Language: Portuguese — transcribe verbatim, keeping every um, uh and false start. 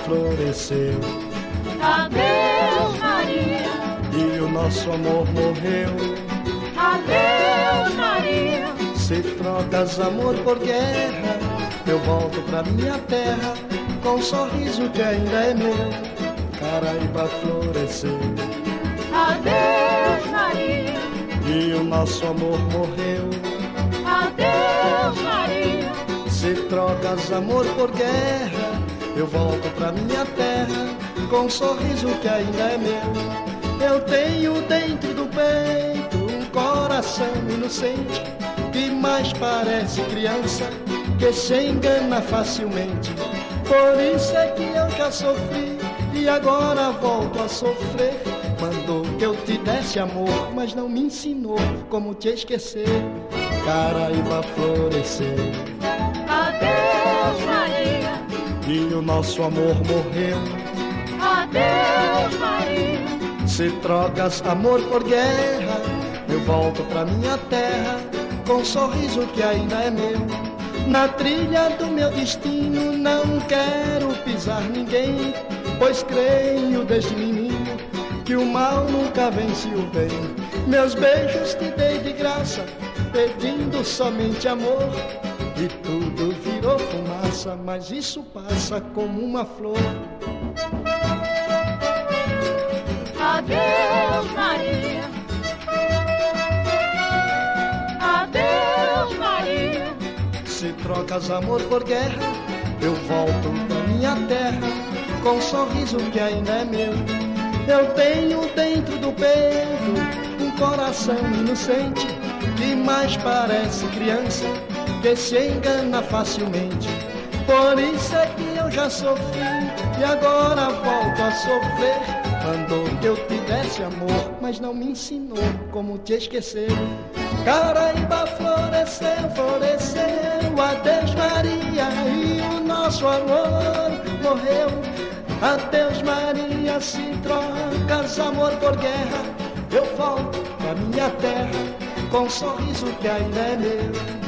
floresceu. Adeus, Maria, E o nosso amor morreu. adeus, Maria, Se trocas amor por guerra, eu volto pra minha terra com um sorriso que ainda é meu. Caraíba floresceu. adeus, Maria, E o nosso amor morreu. adeus, Maria, Se trocas amor por guerra, eu volto pra minha terra com um sorriso que ainda é meu. Eu tenho dentro do peito um coração inocente que mais parece criança, que se engana facilmente. Por isso é que eu já sofri e agora volto a sofrer. Mandou que eu te desse amor, mas não me ensinou como te esquecer. Caraíba floresceu. adeus, Maria, E o nosso amor morreu. adeus, Maria, Se trocas amor por guerra, eu volto pra minha terra com um sorriso que ainda é meu. Na trilha do meu destino não quero pisar ninguém, pois creio desde menino que o mal nunca vence o bem. Meus beijos te dei de graça, pedindo somente amor, e tudo virou fumaça, mas isso passa como uma flor. adeus, Maria, adeus, Maria, Se trocas amor por guerra, eu volto pra minha terra com um sorriso que ainda é meu. Eu tenho dentro do peito um coração inocente que mais parece criança, que se engana facilmente. Por isso é que eu já sofri e agora volto a sofrer. Mandou que eu te desse amor, mas não me ensinou como te esquecer. Caraíba floresceu, floresceu, adeus Maria, e o nosso amor morreu. Adeus Maria, se trocas amor por guerra, eu volto pra minha terra com um sorriso que ainda é meu.